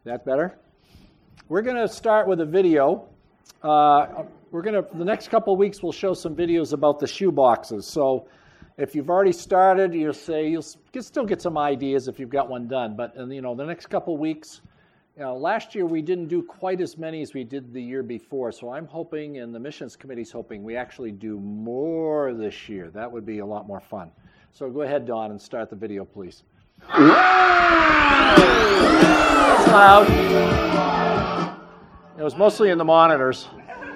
That better? We're going to start with a video. The next couple of weeks we'll show some videos about the shoe boxes. So if you've already started, you'll still get some ideas if you've got one done. But the next couple of weeks, last year we didn't do quite as many as we did the year before. So I'm hoping, and the missions committee's hoping, we actually do more this year. That would be a lot more fun. So go ahead, Don, and start the video, please. That's loud. It was mostly in the monitors.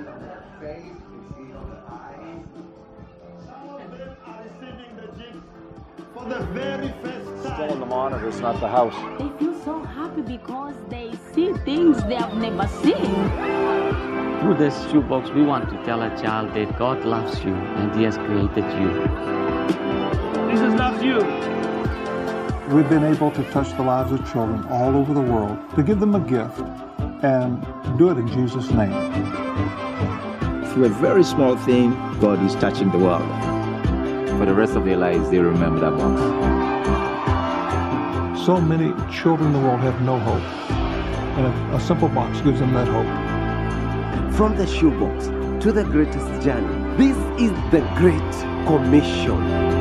Still in the monitors, not the house. They feel so happy because they see things they have never seen. Through this shoebox, we want to tell a child that God loves you and He has created you. Jesus loves you. We've been able to touch the lives of children all over the world, to give them a gift and do it in Jesus' name. Through a very small thing, God is touching the world. For the rest of their lives, they remember that box. So many children in the world have no hope, and a simple box gives them that hope. From the shoebox to the greatest journey, this is the Great Commission.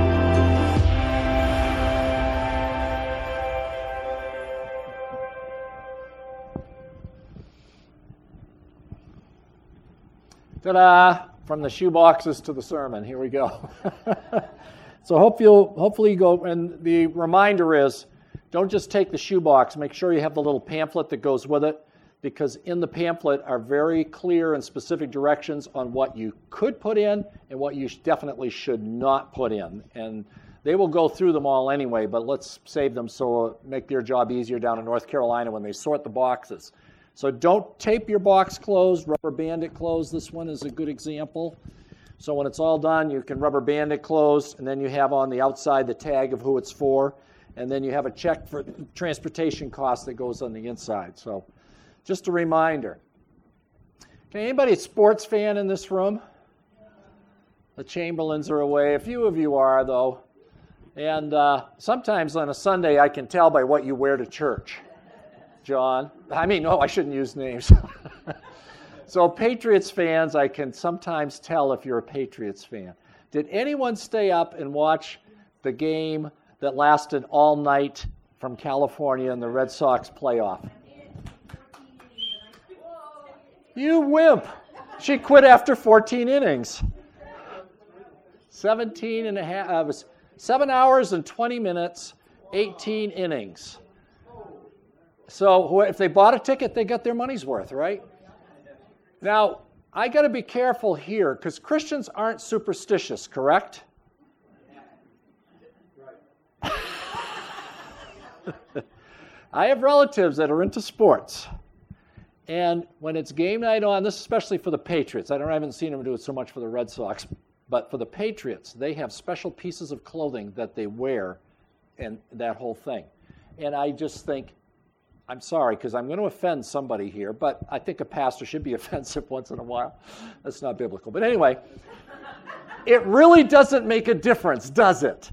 Ta-da! From the shoe boxes to the sermon. Here we go. So hopefully you go, and the reminder is, don't just take the shoe box. Make sure you have the little pamphlet that goes with it, because in the pamphlet are very clear and specific directions on what you could put in and what you definitely should not put in. And they will go through them all anyway, but let's save them so make their job easier down in North Carolina when they sort the boxes. So don't tape your box closed, rubber band it closed. This one is a good example. So when it's all done, you can rubber band it closed, and then you have on the outside the tag of who it's for, and then you have a check for transportation cost that goes on the inside. So just a reminder. Okay, anybody a sports fan in this room? The Chamberlains are away. A few of you are, though. And sometimes on a Sunday I can tell by what you wear to church. John. I shouldn't use names. So Patriots fans, I can sometimes tell if you're a Patriots fan. Did anyone stay up and watch the game that lasted all night from California in the Red Sox playoff? You wimp. She quit after 14 innings. 17 and a half, it was 7 hours and 20 minutes, 18 innings. So if they bought a ticket, they got their money's worth, right? Now, I got to be careful here because Christians aren't superstitious, correct? I have relatives that are into sports. And when it's game night on, this is especially for the Patriots. I haven't seen them do it so much for the Red Sox, but for the Patriots, they have special pieces of clothing that they wear and that whole thing. And I just think, I'm sorry, because I'm going to offend somebody here, but I think a pastor should be offensive once in a while. That's not biblical. But anyway, it really doesn't make a difference, does it?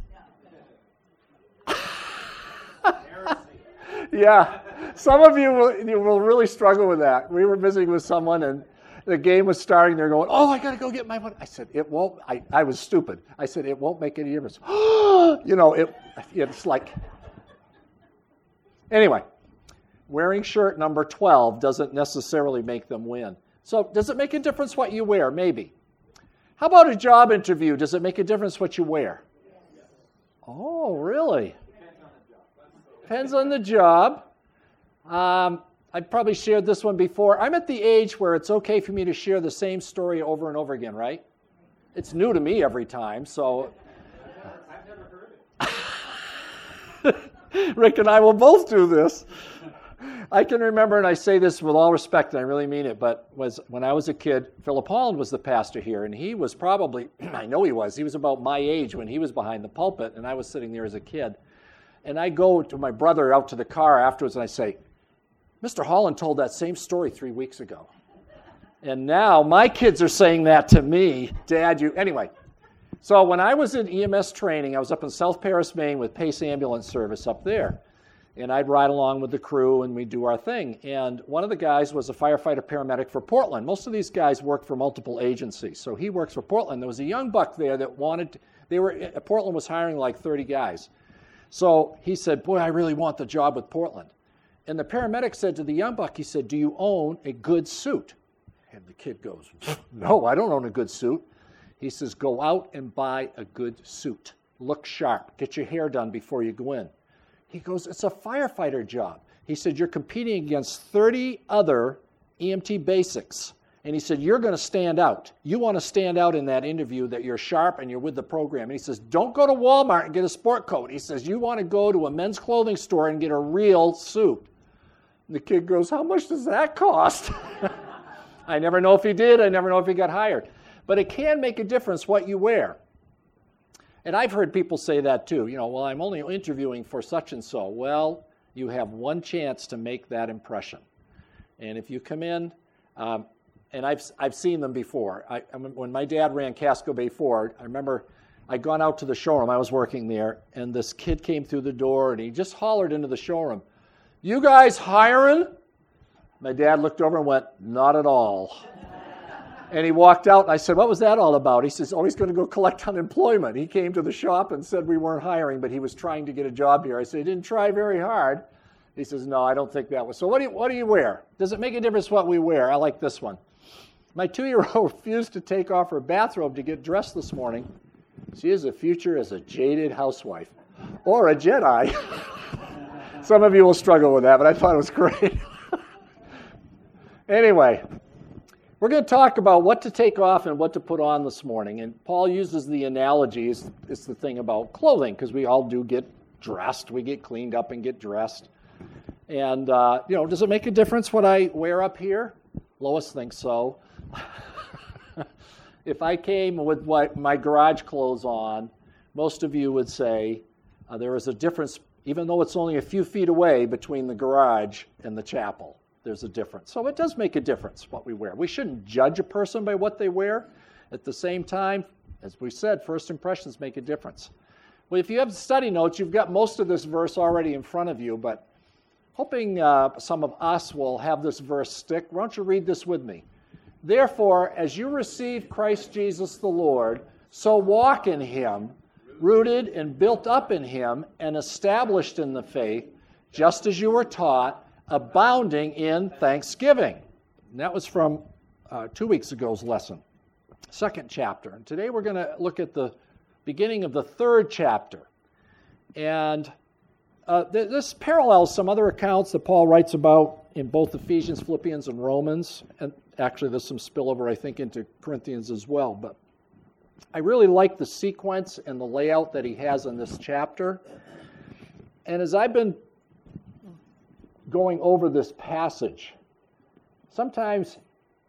Yeah, some of you will really struggle with that. We were visiting with someone, and the game was starting. They're going, "Oh, I got to go get my money." I said, "It won't." I was stupid. I said, "It won't make any difference." It's like... Anyway. Wearing shirt number 12 doesn't necessarily make them win. So does it make a difference what you wear? Maybe. How about a job interview? Does it make a difference what you wear? Oh, really? Depends on the job. I probably shared this one before. I'm at the age where it's okay for me to share the same story over and over again, right? It's new to me every time, so... I've never heard it. Rick and I will both do this. I can remember, and I say this with all respect, and I really mean it, but when I was a kid, Philip Holland was the pastor here, and he was probably, I know he was about my age when he was behind the pulpit, and I was sitting there as a kid. And I go to my brother out to the car afterwards, and I say, Mr. Holland told that same story 3 weeks ago. And now my kids are saying that to me. Dad, you... Anyway, so when I was in EMS training, I was up in South Paris, Maine with Pace Ambulance Service up there. And I'd ride along with the crew and we'd do our thing. And one of the guys was a firefighter paramedic for Portland. Most of these guys work for multiple agencies. So he works for Portland. There was a young buck there that Portland was hiring like 30 guys. So he said, boy, I really want the job with Portland. And the paramedic said to the young buck, he said, do you own a good suit? And the kid goes, no, I don't own a good suit. He says, go out and buy a good suit. Look sharp. Get your hair done before you go in. He goes, it's a firefighter job. He said, you're competing against 30 other EMT basics. And he said, you're going to stand out. You want to stand out in that interview that you're sharp and you're with the program. And he says, don't go to Walmart and get a sport coat. He says, you want to go to a men's clothing store and get a real suit. And the kid goes, how much does that cost? I never know if he did. I never know if he got hired. But it can make a difference what you wear. And I've heard people say that too. Well, I'm only interviewing for such and so. Well, you have one chance to make that impression. And if you come in, and I've seen them before. When my dad ran Casco Bay Ford, I remember I'd gone out to the showroom. I was working there, and this kid came through the door, and he just hollered into the showroom, you guys hiring? My dad looked over and went, not at all. And he walked out, and I said, what was that all about? He says, he's going to go collect unemployment. He came to the shop and said we weren't hiring, but he was trying to get a job here. I said, he didn't try very hard. He says, no, I don't think that was. So what do you wear? Does it make a difference what we wear? I like this one. My 2-year-old refused to take off her bathrobe to get dressed this morning. She has a future as a jaded housewife or a Jedi. Some of you will struggle with that, but I thought it was great. Anyway. We're going to talk about what to take off and what to put on this morning. And Paul uses the analogy, it's the thing about clothing, because we all do get dressed. We get cleaned up and get dressed. And, does it make a difference what I wear up here? Lois thinks so. If I came with my garage clothes on, most of you would say there is a difference, even though it's only a few feet away between the garage and the chapel. There's a difference. So it does make a difference what we wear. We shouldn't judge a person by what they wear. At the same time, as we said, first impressions make a difference. Well, if you have study notes, you've got most of this verse already in front of you, but hoping some of us will have this verse stick. Why don't you read this with me? Therefore, as you receive Christ Jesus the Lord, so walk in him, rooted and built up in him, and established in the faith, just as you were taught, abounding in thanksgiving. And that was from 2 weeks ago's lesson, 2nd chapter. And today we're going to look at the beginning of the 3rd chapter. And this parallels some other accounts that Paul writes about in both Ephesians, Philippians, and Romans. And actually there's some spillover, I think, into Corinthians as well. But I really like the sequence and the layout that he has in this chapter. And as I've been going over this passage, sometimes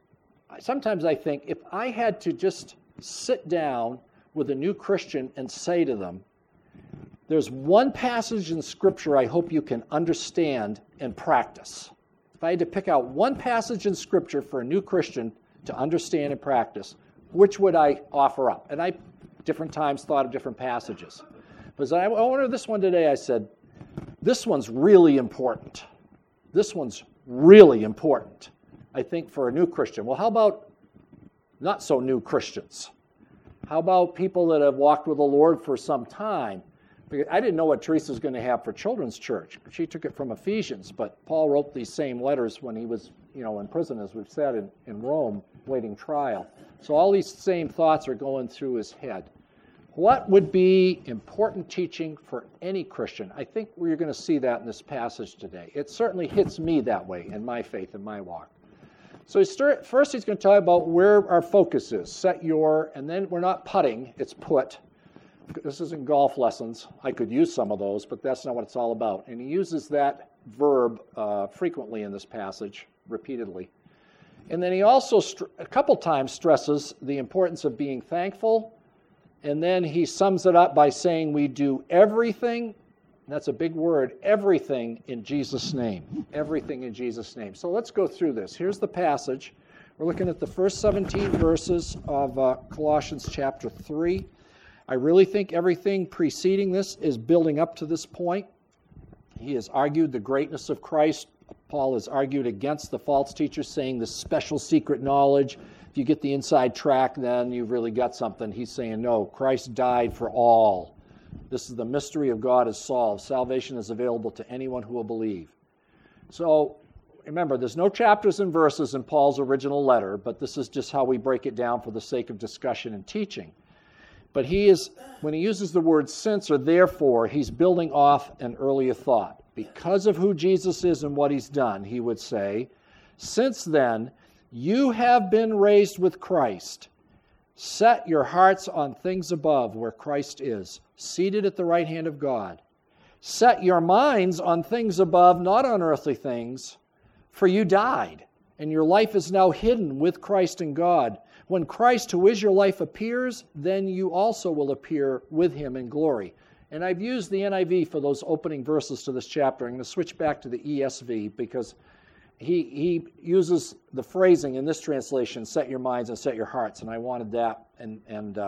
I think if I had to just sit down with a new Christian and say to them, there's one passage in Scripture I hope you can understand and practice. If I had to pick out one passage in Scripture for a new Christian to understand and practice, which would I offer up? And I, different times, thought of different passages. But as I ordered this one today, I said, this one's really important. This one's really important, I think, for a new Christian. Well, how about not so new Christians? How about people that have walked with the Lord for some time? Because I didn't know what Teresa was going to have for children's church. She took it from Ephesians, but Paul wrote these same letters when he was, in prison, as we've said, in Rome, waiting trial. So all these same thoughts are going through his head. What would be important teaching for any Christian? I think we're going to see that in this passage today. It certainly hits me that way in my faith and my walk. So first he's going to talk about where our focus is. And then we're not putting, it's put. This isn't golf lessons. I could use some of those, but that's not what it's all about. And he uses that verb frequently in this passage, repeatedly. And then he also a couple times stresses the importance of being thankful. And then he sums it up by saying we do everything, and that's a big word, everything in Jesus' name. Everything in Jesus' name. So let's go through this. Here's the passage. We're looking at the first 17 verses of Colossians chapter 3. I really think everything preceding this is building up to this point. He has argued the greatness of Christ. Paul has argued against the false teachers, saying this special secret knowledge, if you get the inside track, then you've really got something. He's saying, no, Christ died for all. This is the mystery of God is solved. Salvation is available to anyone who will believe. So, remember, there's no chapters and verses in Paul's original letter, but this is just how we break it down for the sake of discussion and teaching. But when he uses the word since or therefore, he's building off an earlier thought. Because of who Jesus is and what he's done, he would say, since then, you have been raised with Christ. Set your hearts on things above where Christ is, seated at the right hand of God. Set your minds on things above, not on earthly things, for you died, and your life is now hidden with Christ in God. When Christ, who is your life, appears, then you also will appear with him in glory. And I've used the NIV for those opening verses to this chapter. I'm going to switch back to the ESV because he uses the phrasing in this translation, set your minds and set your hearts, and I wanted that, and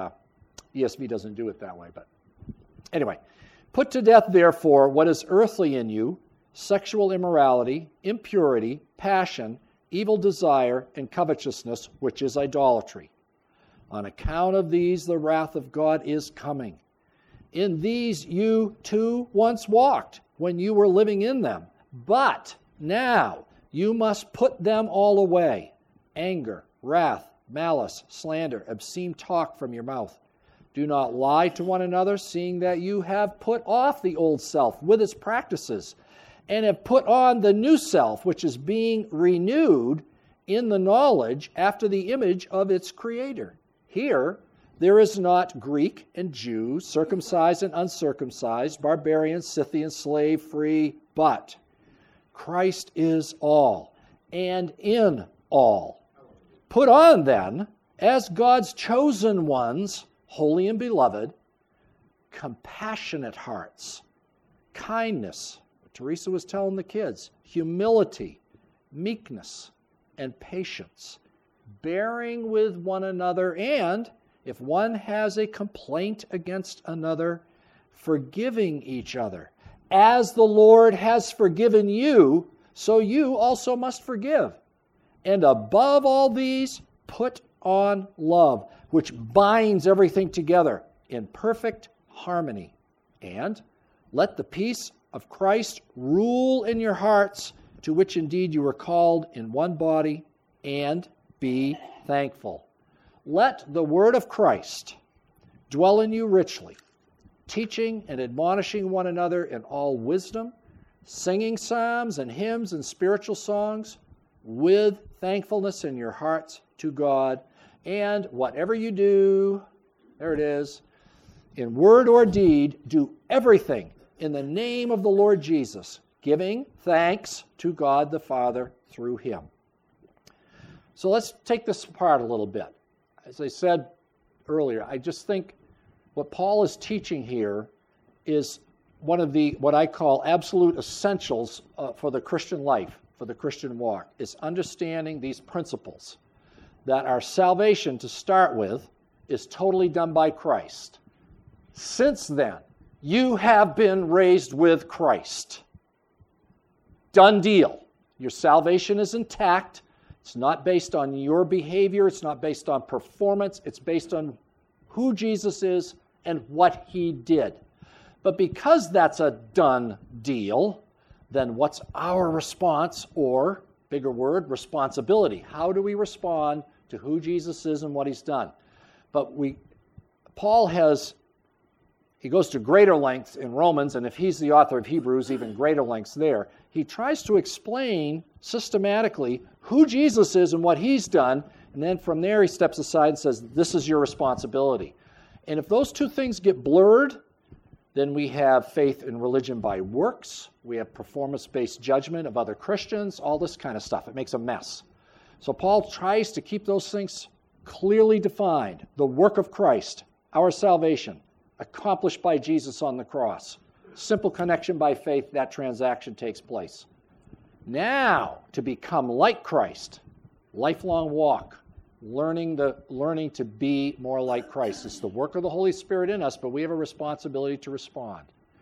ESV doesn't do it that way. But anyway, put to death, therefore, what is earthly in you, sexual immorality, impurity, passion, evil desire, and covetousness, which is idolatry. On account of these, the wrath of God is coming. In these you too once walked when you were living in them. But now you must put them all away. Anger, wrath, malice, slander, obscene talk from your mouth. Do not lie to one another, seeing that you have put off the old self with its practices, and have put on the new self, which is being renewed in the knowledge after the image of its Creator. Here, there is not Greek and Jew, circumcised and uncircumcised, barbarian, Scythian, slave, free, but Christ is all, and in all. Put on, then, as God's chosen ones, holy and beloved, compassionate hearts, kindness, what Teresa was telling the kids, humility, meekness, and patience, bearing with one another, and if one has a complaint against another, forgiving each other. As the Lord has forgiven you, so you also must forgive. And above all these, put on love, which binds everything together in perfect harmony. And let the peace of Christ rule in your hearts, to which indeed you were called in one body, and be thankful. Let the word of Christ dwell in you richly, teaching and admonishing one another in all wisdom, singing psalms and hymns and spiritual songs, with thankfulness in your hearts to God. And whatever you do, there it is, in word or deed, do everything in the name of the Lord Jesus, giving thanks to God the Father through him. So let's take this apart a little bit. As I said earlier, I just think what Paul is teaching here is one of the, what I call absolute essentials for the Christian life, for the Christian walk, is understanding these principles. That our salvation, to start with, is totally done by Christ. Since then, you have been raised with Christ. Done deal. Your salvation is intact. It's not based on your behavior. It's not based on performance. It's based on who Jesus is and what he did. But because that's a done deal, then what's our response, or, bigger word, responsibility? How do we respond to who Jesus is and what he's done? But Paul he goes to greater lengths in Romans, and if he's the author of Hebrews, even greater lengths there. He tries to explain systematically who Jesus is and what he's done, and then from there he steps aside and says, this is your responsibility. And if those two things get blurred, then we have faith in religion by works, we have performance-based judgment of other Christians, all this kind of stuff. It makes a mess. So Paul tries to keep those things clearly defined. The work of Christ, our salvation, accomplished by Jesus on the cross. Simple connection by faith, that transaction takes place. Now, to become like Christ, lifelong walk, learning to be more like Christ. It's the work of the Holy Spirit in us, but we have a responsibility to respond.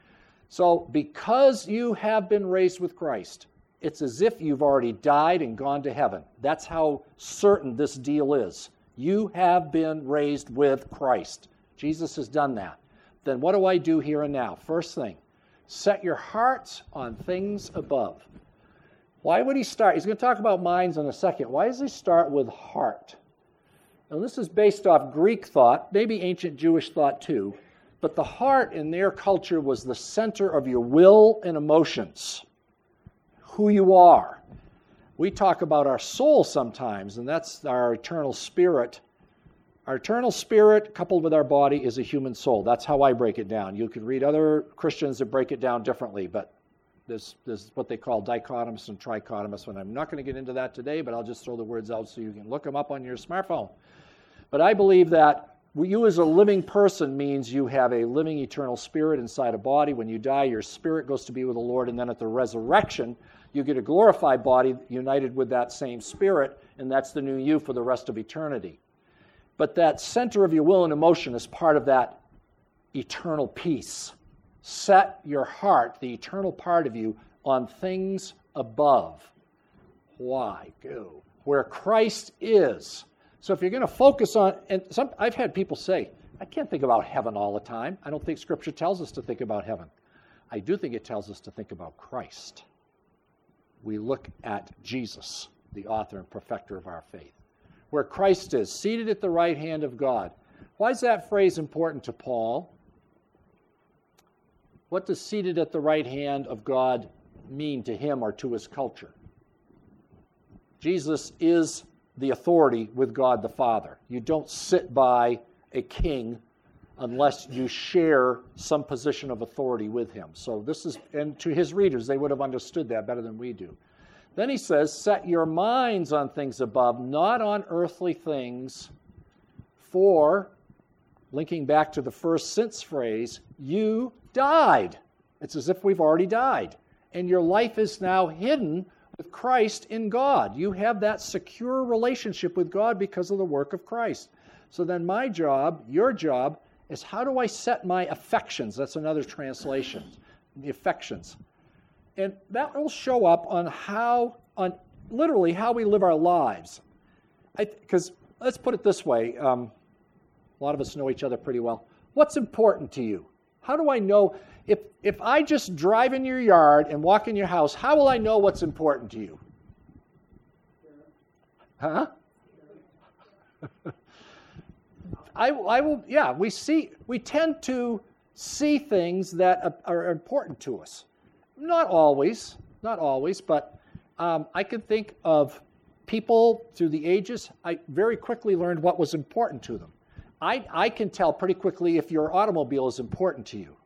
So because you have been raised with Christ, it's as if you've already died and gone to heaven. That's how certain this deal is. You have been raised with Christ. Jesus has done that. Then what do I do here and now? First thing, set your hearts on things above. Why would he start? He's going to talk about minds in a second. Why does he start with heart? Now this is based off Greek thought, maybe ancient Jewish thought too, but the heart in their culture was the center of your will and emotions, who you are. We talk about our soul sometimes, and that's our eternal spirit. Our eternal spirit coupled with our body is a human soul. That's how I break it down. You could read other Christians that break it down differently, but there's what they call dichotomous and trichotomous, and I'm not going to get into that today, but I'll just throw the words out so you can look them up on your smartphone. But I believe that you as a living person means you have a living eternal spirit inside a body. When you die, your spirit goes to be with the Lord, and then at the resurrection, you get a glorified body united with that same spirit, and that's the new you for the rest of eternity. But that center of your will and emotion is part of that eternal peace. Set your heart, the eternal part of you, on things above. Why? Go. Where Christ is. So if you're going to focus on, and I've had people say, I can't think about heaven all the time. I don't think Scripture tells us to think about heaven. I do think it tells us to think about Christ. We look at Jesus, the author and perfecter of our faith. Where Christ is, seated at the right hand of God. Why is that phrase important to Paul? What does seated at the right hand of God mean to him or to his culture? Jesus is the authority with God the Father. You don't sit by a king unless you share some position of authority with him. So this is, and to his readers, they would have understood that better than we do. Then he says, set your minds on things above, not on earthly things, for, linking back to the first since phrase, you died. It's as if we've already died. And your life is now hidden with Christ in God. You have that secure relationship with God because of the work of Christ. So then my job, your job, is how do I set my affections? That's another translation, the affections. And that will show up on literally how we live our lives. Because let's put it this way, a lot of us know each other pretty well. What's important to you? How do I know? If I just drive in your yard and walk in your house, how will I know what's important to you? Huh? I will, yeah, we tend to see things that are important to us. Not always, but I can think of people through the ages. I very quickly learned what was important to them. I can tell pretty quickly if your automobile is important to you.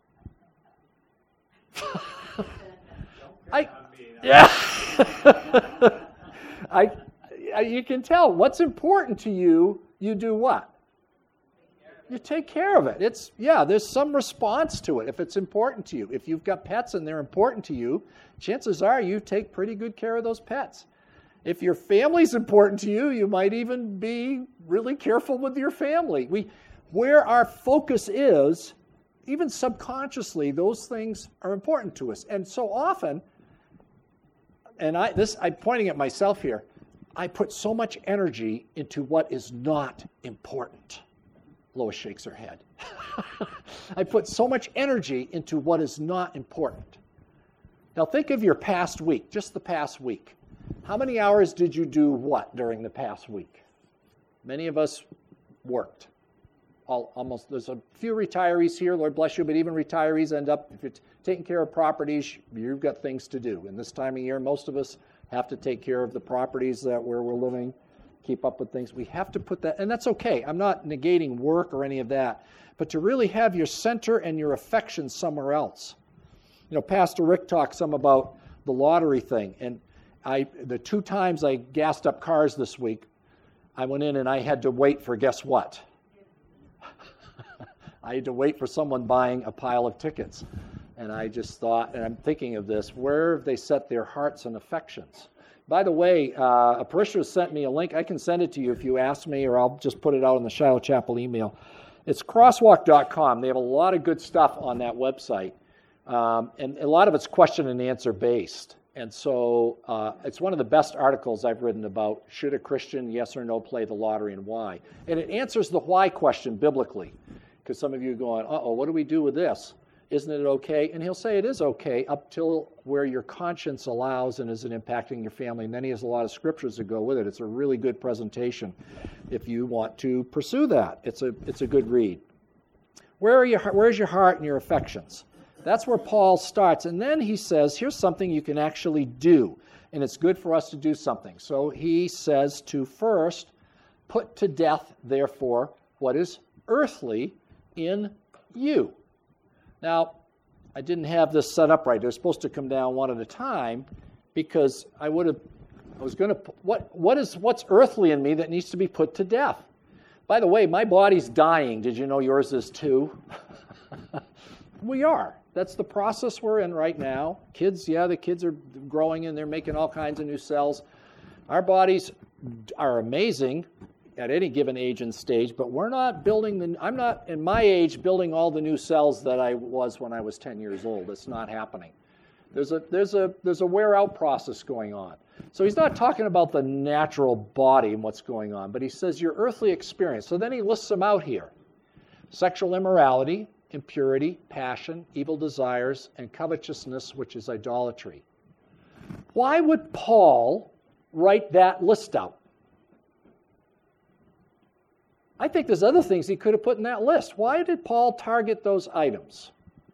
You can tell what's important to you. You do what? You take care of it. There's some response to it if it's important to you. If you've got pets and they're important to you, chances are you take pretty good care of those pets. If your family's important to you, you might even be really careful with your family. Where our focus is, even subconsciously, those things are important to us. And so often, and I'm pointing at myself here, I put so much energy into what is not important. Lois shakes her head. I put so much energy into what is not important. Now think of your past week, just the past week. How many hours did you do what during the past week? Many of us worked. Almost. There's a few retirees here, Lord bless you, but even retirees end up, if you're taking care of properties, you've got things to do. And this time of year, most of us have to take care of the properties where we're living, keep up with things. We have to put that, and that's okay. I'm not negating work or any of that, but to really have your center and your affections somewhere else. You know, Pastor Rick talked some about the lottery thing, and the 2 times I gassed up cars this week, I went in and I had to wait for guess what? I had to wait for someone buying a pile of tickets. And I just thought, and I'm thinking of this, where have they set their hearts and affections? By the way, a parishioner sent me a link. I can send it to you if you ask me, or I'll just put it out in the Shiloh Chapel email. It's crosswalk.com. They have a lot of good stuff on that website And a lot of it's question and answer based. And so it's one of the best articles I've written about should a Christian, yes or no, play the lottery and why. And it answers the why question biblically. Because some of you are going, uh-oh, what do we do with this? Isn't it okay? And he'll say it is okay up till where your conscience allows and isn't impacting your family. And then he has a lot of scriptures that go with it. It's a really good presentation if you want to pursue that. It's a good read. Where's your heart and your affections? That's where Paul starts. And then he says, here's something you can actually do. And it's good for us to do something. So he says to first put to death, therefore, what is earthly in you. Now, I didn't have this set up right. They're supposed to come down one at a time because what's earthly in me that needs to be put to death? By the way, my body's dying. Did you know yours is too? We are. That's the process we're in right now. Kids, the kids are growing and they're making all kinds of new cells. Our bodies are amazing at any given age and stage, but we're not I'm not, in my age, building all the new cells that I was when I was 10 years old. It's not happening. There's a wear-out process going on. So he's not talking about the natural body and what's going on, but he says your earthly experience. So then he lists them out here. Sexual immorality, impurity, passion, evil desires, and covetousness, which is idolatry. Why would Paul write that list out? I think there's other things he could have put in that list. Why did Paul target those items?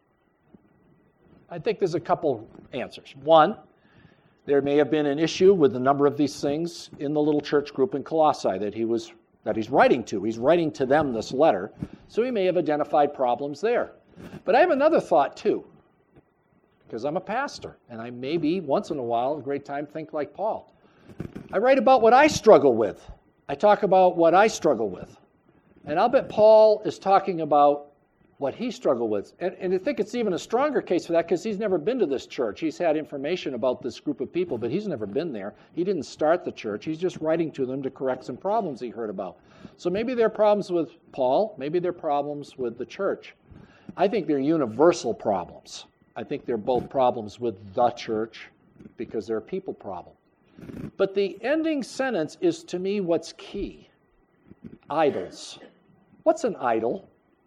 I think there's a couple answers. One, there may have been an issue with a number of these things in the little church group in Colossae that he's writing to. He's writing to them this letter, so he may have identified problems there. But I have another thought too, because I'm a pastor, and I maybe once in a while, a great time, think like Paul. I write about what I struggle with. I talk about what I struggle with. And I'll bet Paul is talking about what he struggled with. And I think it's even a stronger case for that because he's never been to this church. He's had information about this group of people, but he's never been there. He didn't start the church. He's just writing to them to correct some problems he heard about. So maybe there are problems with Paul. Maybe there are problems with the church. I think they're universal problems. I think they're both problems with the church because they're a people problem. But the ending sentence is, to me, what's key. Idols. What's an idol?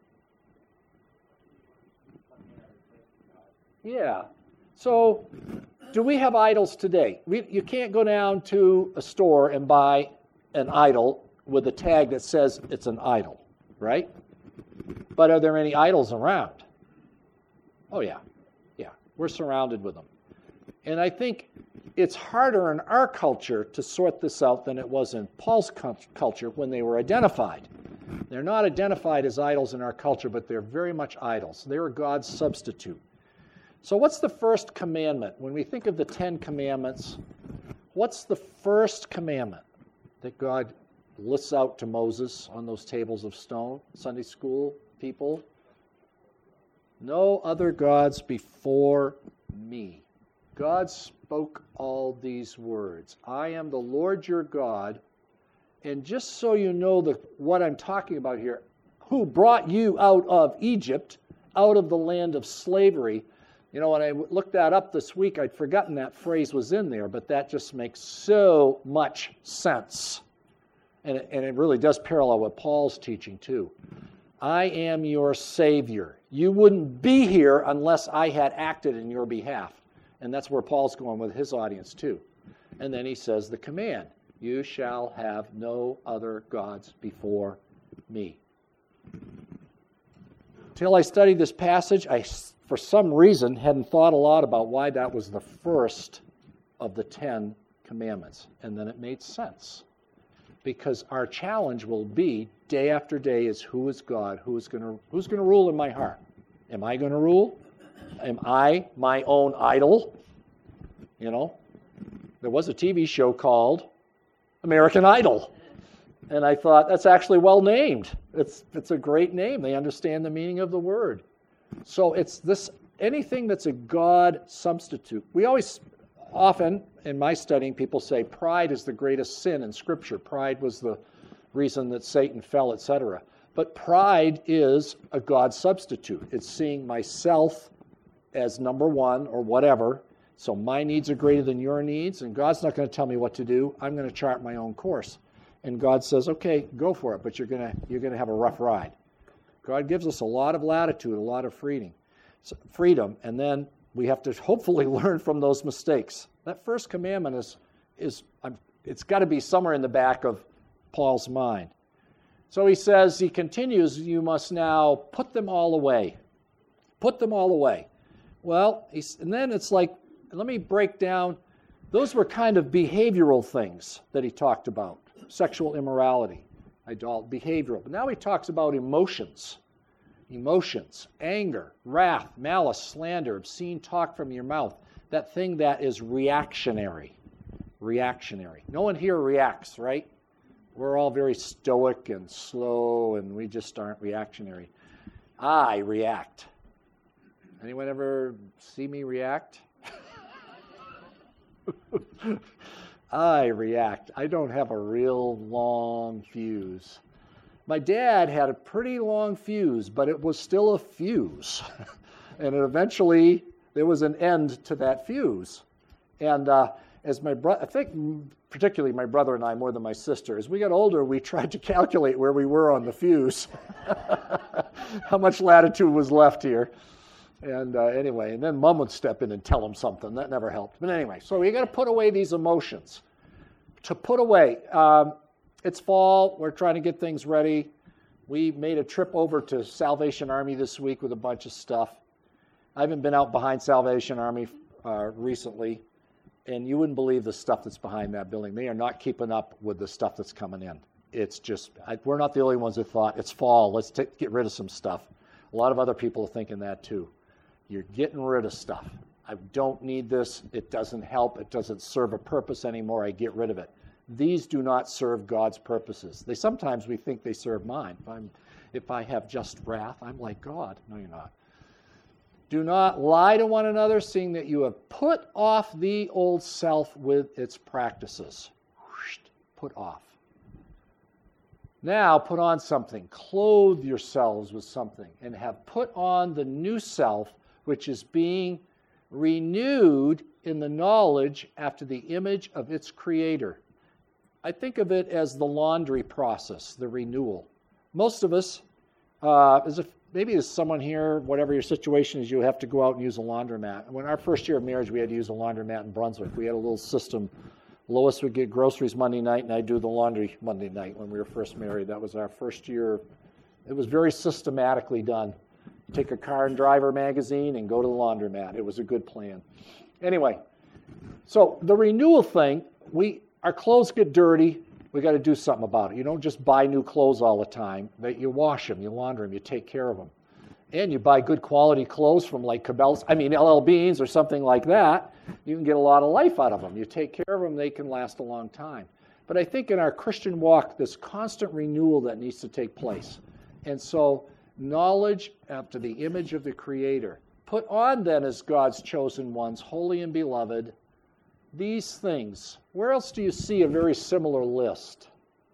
Yeah. So, do we have idols today? You can't go down to a store and buy an idol with a tag that says it's an idol, right? But are there any idols around? Oh, yeah. Yeah. We're surrounded with them. And I think it's harder in our culture to sort this out than it was in Paul's culture when they were identified. They're not identified as idols in our culture, but they're very much idols. They're God's substitute. So what's the first commandment? When we think of the 10 commandments, what's the first commandment that God lists out to Moses on those tables of stone? Sunday school people? No other gods before me. God spoke all these words. I am the Lord your God. And just so you know what I'm talking about here, who brought you out of Egypt, out of the land of slavery. You know, when I looked that up this week, I'd forgotten that phrase was in there, but that just makes so much sense. And it really does parallel what Paul's teaching too. I am your Savior. You wouldn't be here unless I had acted in your behalf. And that's where Paul's going with his audience too. And then he says the command, you shall have no other gods before me. Till I studied this passage, I, for some reason, hadn't thought a lot about why that was the first of the 10 commandments. And then it made sense. Because our challenge will be, day after day, is who is God? Who's going to rule in my heart? Am I going to rule? Am I my own idol? You know, there was a TV show called American Idol. And I thought, that's actually well named. It's a great name. They understand the meaning of the word. So it's this, anything that's a God substitute. We always, often, in my studying, people say pride is the greatest sin in Scripture. Pride was the reason that Satan fell, etc. But pride is a God substitute. It's seeing myself as number one or whatever. So my needs are greater than your needs, and God's not going to tell me what to do. I'm going to chart my own course. And God says, okay, go for it, but you're going to have a rough ride. God gives us a lot of latitude, a lot of freedom, and then we have to hopefully learn from those mistakes. That first commandment it's got to be somewhere in the back of Paul's mind. So he continues, you must now put them all away. Put them all away. Well, and then it's like, let me break down, those were kind of behavioral things that he talked about. Sexual immorality, behavioral. But now he talks about emotions. Emotions, anger, wrath, malice, slander, obscene talk from your mouth. That thing that is reactionary. Reactionary. No one here reacts, right? We're all very stoic and slow, and we just aren't reactionary. I react. Anyone ever see me react? I react. I don't have a real long fuse. My dad had a pretty long fuse, but it was still a fuse. And eventually, there was an end to that fuse. And as my brother, I think particularly my brother and I, more than my sister, as we got older, we tried to calculate where we were on the fuse, how much latitude was left here. And anyway, and then Mom would step in and tell him something. That never helped. But anyway, so you got to put away these emotions. To put away, it's fall. We're trying to get things ready. We made a trip over to Salvation Army this week with a bunch of stuff. I haven't been out behind Salvation Army recently, and you wouldn't believe the stuff that's behind that building. They are not keeping up with the stuff that's coming in. It's just, we're not the only ones that thought, it's fall, let's get rid of some stuff. A lot of other people are thinking that too. You're getting rid of stuff. I don't need this. It doesn't help. It doesn't serve a purpose anymore. I get rid of it. These do not serve God's purposes. Sometimes we think they serve mine. If I have just wrath, I'm like God. No, you're not. Do not lie to one another, seeing that you have put off the old self with its practices. Put off. Now put on something. Clothe yourselves with something, and have put on the new self, which is being renewed in the knowledge after the image of its creator. I think of it as the laundry process, the renewal. Most of us, maybe there's someone here, whatever your situation is, you have to go out and use a laundromat. When our first year of marriage, we had to use a laundromat in Brunswick. We had a little system. Lois would get groceries Monday night, and I'd do the laundry Monday night when we were first married. That was our first year. It was very systematically done. Take a car and driver magazine and go to the laundromat. It was a good plan. Anyway, so the renewal thing, our clothes get dirty. We got to do something about it. You don't just buy new clothes all the time. You wash them, you launder them, you take care of them. And you buy good quality clothes from like LL Beans or something like that. You can get a lot of life out of them. You take care of them, they can last a long time. But I think in our Christian walk, there's constant renewal that needs to take place. And so knowledge after the image of the Creator. Put on then as God's chosen ones, holy and beloved, these things. Where else do you see a very similar list?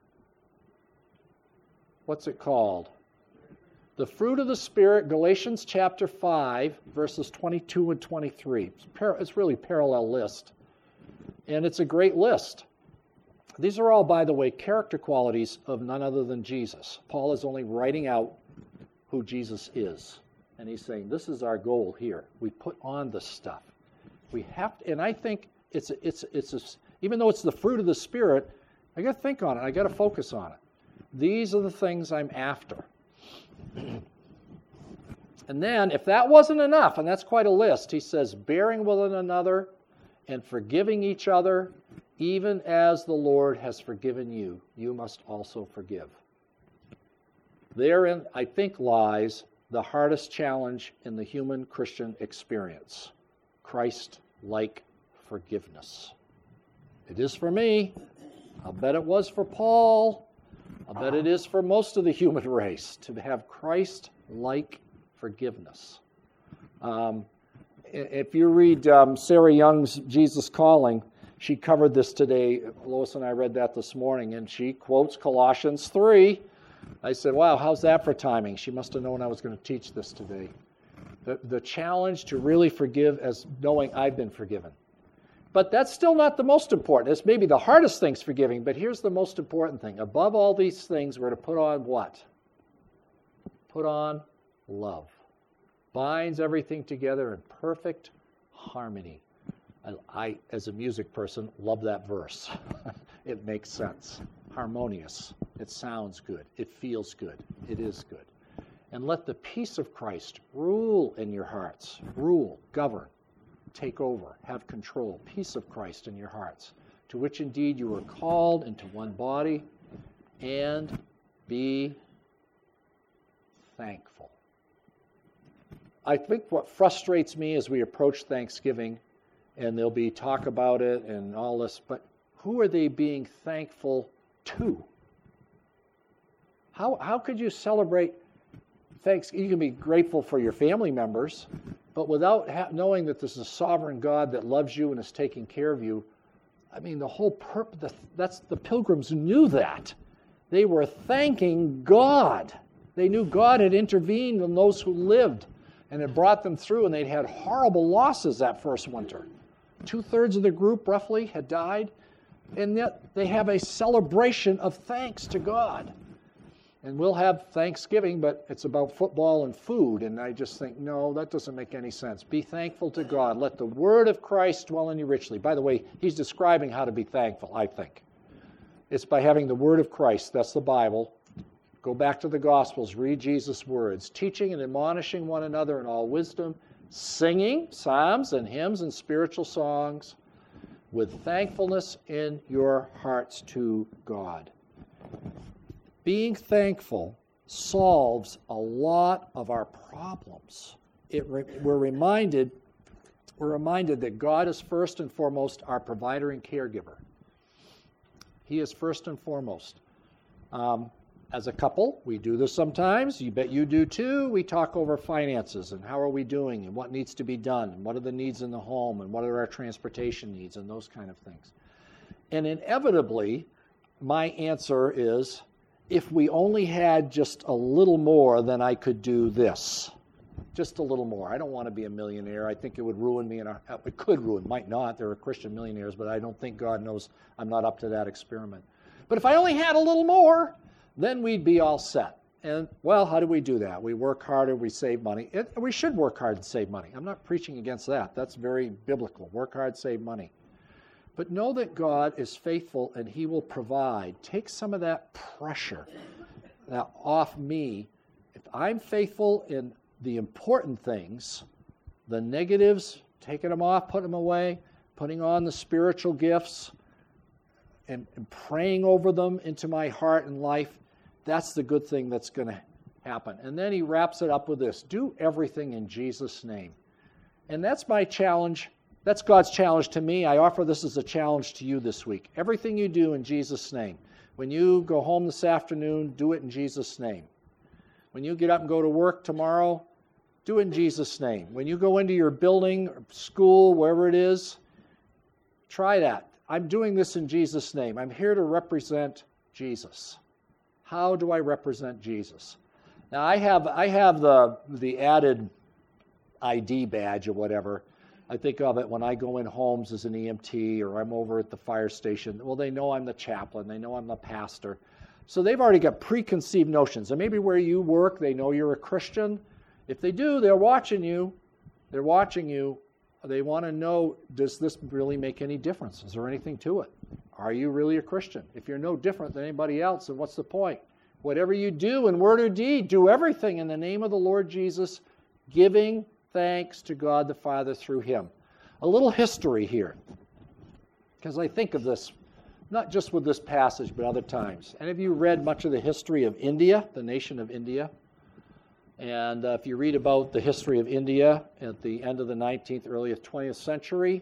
What's it called? The fruit of the Spirit, Galatians chapter 5, verses 22 and 23. It's really a parallel list. And it's a great list. These are all, by the way, character qualities of none other than Jesus. Paul is only writing out who Jesus is. And he's saying, this is our goal here. We put on this stuff. We have to, and I think even though it's the fruit of the Spirit, I got to think on it. I got to focus on it. These are the things I'm after. And then, if that wasn't enough, and that's quite a list, he says, bearing with one another and forgiving each other, even as the Lord has forgiven you, you must also forgive. Therein, I think, lies the hardest challenge in the human Christian experience. Christ-like forgiveness. It is for me. I'll bet it was for Paul. I'll bet it is for most of the human race to have Christ-like forgiveness. If you read Sarah Young's Jesus Calling, she covered this today. Lois and I read that this morning, and she quotes Colossians 3. I said, wow, how's that for timing? She must have known I was going to teach this today. The challenge to really forgive as knowing I've been forgiven. But that's still not the most important. It's maybe the hardest thing's forgiving, but here's the most important thing. Above all these things, we're to put on what? Put on love. Binds everything together in perfect harmony. I, as a music person, love that verse. It makes sense. Harmonious. It sounds good. It feels good. It is good. And let the peace of Christ rule in your hearts. Rule, govern, take over, have control. Peace of Christ in your hearts, to which indeed you were called into one body, and be thankful. I think what frustrates me as we approach Thanksgiving, and there'll be talk about it and all this, but who are they being thankful to? How could you celebrate Thanksgiving? You can be grateful for your family members, but without knowing that this is a sovereign God that loves you and is taking care of you. I mean, the whole purpose, that's the Pilgrims knew that. They were thanking God. They knew God had intervened in those who lived and had brought them through, and they'd had horrible losses that first winter. 2/3 of the group, roughly, had died, and yet they have a celebration of thanks to God. And we'll have Thanksgiving, but it's about football and food, and I just think, no, that doesn't make any sense. Be thankful to God. Let the word of Christ dwell in you richly. By the way, he's describing how to be thankful, I think. It's by having the word of Christ. That's the Bible. Go back to the Gospels, read Jesus' words, teaching and admonishing one another in all wisdom, singing psalms and hymns and spiritual songs with thankfulness in your hearts to God. Being thankful solves a lot of our problems. We're reminded that God is first and foremost our provider and caregiver. He is first and foremost. As a couple, we do this sometimes. You bet you do too. We talk over finances and how are we doing and what needs to be done and what are the needs in the home and what are our transportation needs and those kind of things. And inevitably, my answer is, if we only had just a little more, then I could do this. Just a little more. I don't want to be a millionaire. I think it would ruin me. It could ruin, might not. There are Christian millionaires, but I don't think God knows I'm not up to that experiment. But if I only had a little more, then we'd be all set. And, well, how do we do that? We work harder, we save money. We should work hard and save money. I'm not preaching against that. That's very biblical. Work hard, save money. But know that God is faithful and he will provide. Take some of that pressure off me. If I'm faithful in the important things, the negatives, taking them off, putting them away, putting on the spiritual gifts, and praying over them into my heart and life, that's the good thing that's going to happen. And then he wraps it up with this: do everything in Jesus' name. And that's my challenge. That's God's challenge to me. I offer this as a challenge to you this week. Everything you do in Jesus' name. When you go home this afternoon, do it in Jesus' name. When you get up and go to work tomorrow, do it in Jesus' name. When you go into your building, or school, wherever it is, try that. I'm doing this in Jesus' name. I'm here to represent Jesus. How do I represent Jesus? Now, I have the added ID badge or whatever. I think of it when I go in homes as an EMT or I'm over at the fire station. Well, they know I'm the chaplain. They know I'm the pastor. So they've already got preconceived notions. And maybe where you work, they know you're a Christian. If they do, they're watching you. They're watching you. They want to know, does this really make any difference? Is there anything to it? Are you really a Christian? If you're no different than anybody else, then what's the point? Whatever you do in word or deed, do everything in the name of the Lord Jesus, giving thanks to God the Father through him. A little history here, because I think of this, not just with this passage, but other times. Any of you read much of the history of India, the nation of India? And if you read about the history of India at the end of the 19th, early 20th century,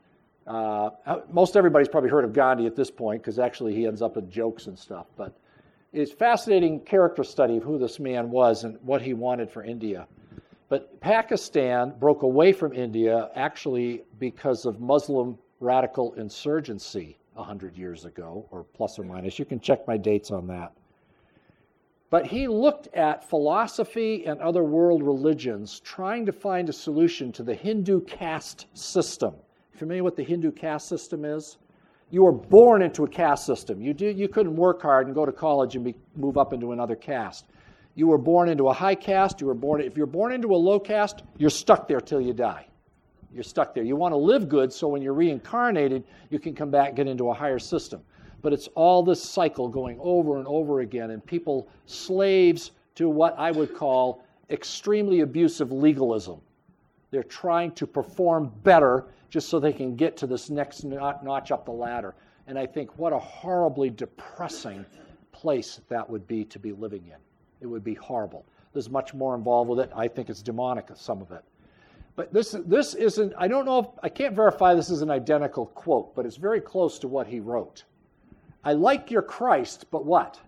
most everybody's probably heard of Gandhi at this point, because actually he ends up with jokes and stuff. But it's a fascinating character study of who this man was and what he wanted for India. But Pakistan broke away from India actually because of Muslim radical insurgency 100 years ago, or plus or minus. You can check my dates on that. But he looked at philosophy and other world religions trying to find a solution to the Hindu caste system. Familiar with the Hindu caste system is? You were born into a caste system. You couldn't work hard and go to college and move up into another caste. You were born into a high caste. If you're born into a low caste, you're stuck there till you die. You're stuck there. You want to live good so when you're reincarnated, you can come back and get into a higher system. But it's all this cycle going over and over again, and people slaves to what I would call extremely abusive legalism. They're trying to perform better just so they can get to this next notch up the ladder. And I think what a horribly depressing place that would be to be living in. It would be horrible. There's much more involved with it. I think it's demonic, some of it. But this isn't, I don't know, I can't verify this is an identical quote, but it's very close to what he wrote. I like your Christ, but what?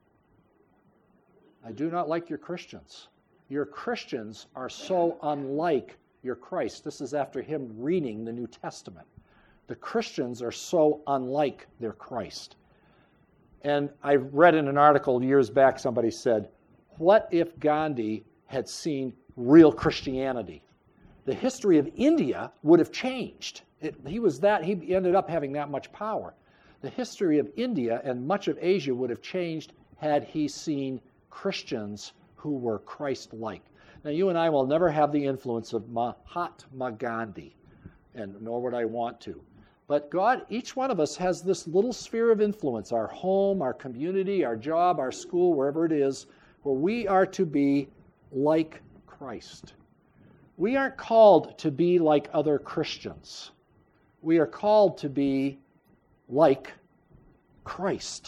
I do not like your Christians. Your Christians are so unlike your Christ. This is after him reading the New Testament. The Christians are so unlike their Christ. And I read in an article years back, somebody said, what if Gandhi had seen real Christianity? The history of India would have changed. He ended up having that much power. The history of India and much of Asia would have changed had he seen Christians who were Christ-like. Now, you and I will never have the influence of Mahatma Gandhi, and nor would I want to. But God, each one of us has this little sphere of influence, our home, our community, our job, our school, wherever it is, where we are to be like Christ. We aren't called to be like other Christians. We are called to be like Christ.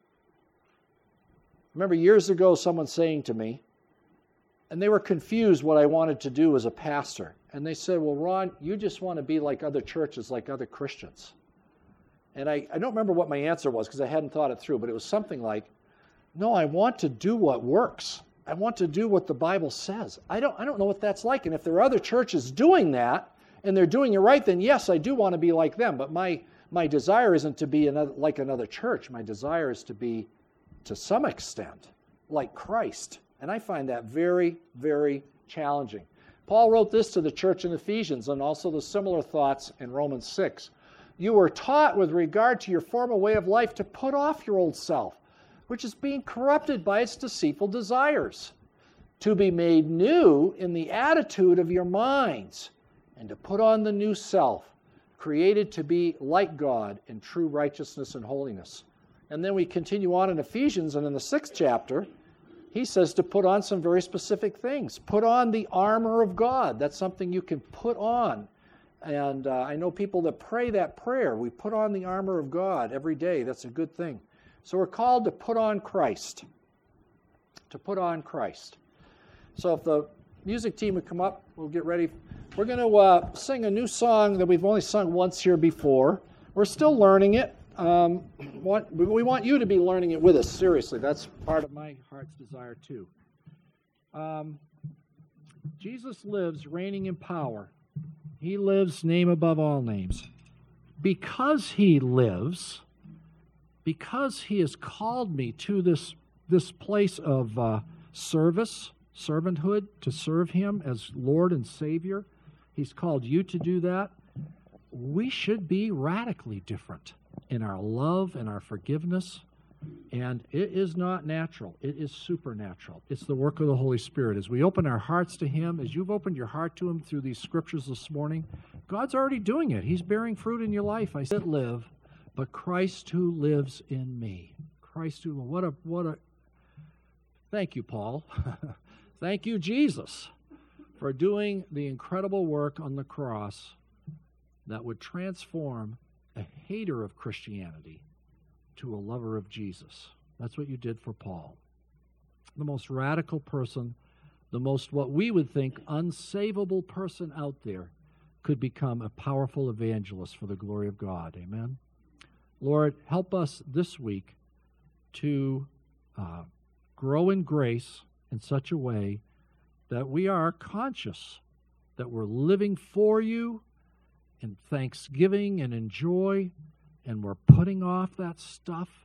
I remember years ago someone saying to me, and they were confused what I wanted to do as a pastor. And they said, well, Ron, you just want to be like other churches, like other Christians. And I don't remember what my answer was because I hadn't thought it through, but it was something like, no, I want to do what works. I want to do what the Bible says. I don't know what that's like. And if there are other churches doing that, and they're doing it right, then yes, I do want to be like them. But my desire isn't to be like another church. My desire is to be, to some extent, like Christ. And I find that very, very challenging. Paul wrote this to the church in Ephesians, and also the similar thoughts in Romans 6. You were taught with regard to your former way of life to put off your old self, which is being corrupted by its deceitful desires, to be made new in the attitude of your minds, and to put on the new self, created to be like God in true righteousness and holiness. And then we continue on in Ephesians, and in the 6th chapter, he says to put on some very specific things. Put on the armor of God. That's something you can put on. And I know people that pray that prayer. We put on the armor of God every day. That's a good thing. So we're called to put on Christ. To put on Christ. So if the music team would come up, we'll get ready. We're going to sing a new song that we've only sung once here before. We're still learning it. We want you to be learning it with us, seriously. That's part of my heart's desire too. Jesus lives reigning in power. He lives name above all names. Because he lives, because he has called me to this place of service, servanthood, to serve him as Lord and Savior, he's called you to do that. We should be radically different in our love and our forgiveness, and it is not natural. It is supernatural. It's the work of the Holy Spirit. As we open our hearts to him, as you've opened your heart to him through these scriptures this morning, God's already doing it. He's bearing fruit in your life. I said live, but Christ who lives in me. Christ who, what a, thank you, Paul. Thank you, Jesus, for doing the incredible work on the cross that would transform a hater of Christianity to a lover of Jesus. That's what you did for Paul. The most radical person, the most what we would think unsavable person out there could become a powerful evangelist for the glory of God. Amen. Lord, help us this week to grow in grace in such a way that we are conscious that we're living for you in thanksgiving and in joy, and we're putting off that stuff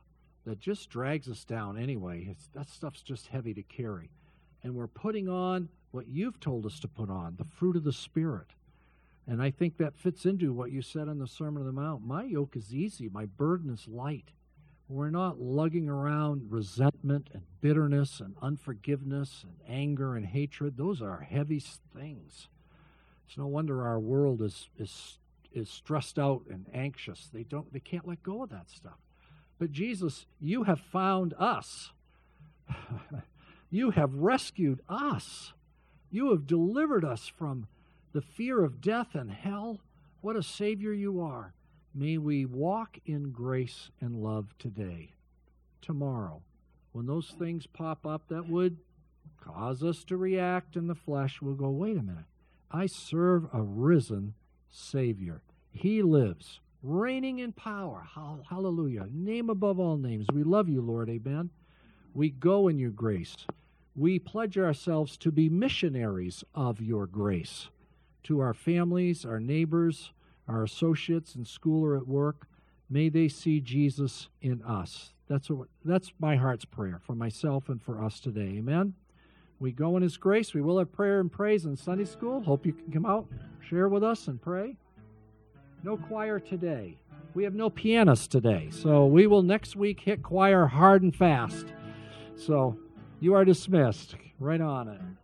that just drags us down anyway. That stuff's just heavy to carry. And we're putting on what you've told us to put on, the fruit of the Spirit. And I think that fits into what you said on the Sermon on the Mount. My yoke is easy, my burden is light. We're not lugging around resentment and bitterness and unforgiveness and anger and hatred. Those are heavy things. It's no wonder our world is stressed out and anxious. They can't let go of that stuff. But Jesus, you have found us. You have rescued us. You have delivered us from the fear of death and hell. What a Savior you are. May we walk in grace and love today. Tomorrow, when those things pop up that would cause us to react in the flesh, we'll go, wait a minute. I serve a risen Savior. He lives, reigning in power. Hallelujah. Name above all names. We love you, Lord. Amen. We go in your grace. We pledge ourselves to be missionaries of your grace to our families, our neighbors, our associates in school or at work. May they see Jesus in us. That's my heart's prayer for myself and for us today. Amen. We go in his grace. We will have prayer and praise in Sunday school. Hope you can come out, share with us, and pray. No choir today. We have no pianist today. So we will next week hit choir hard and fast. So you are dismissed. Right on it.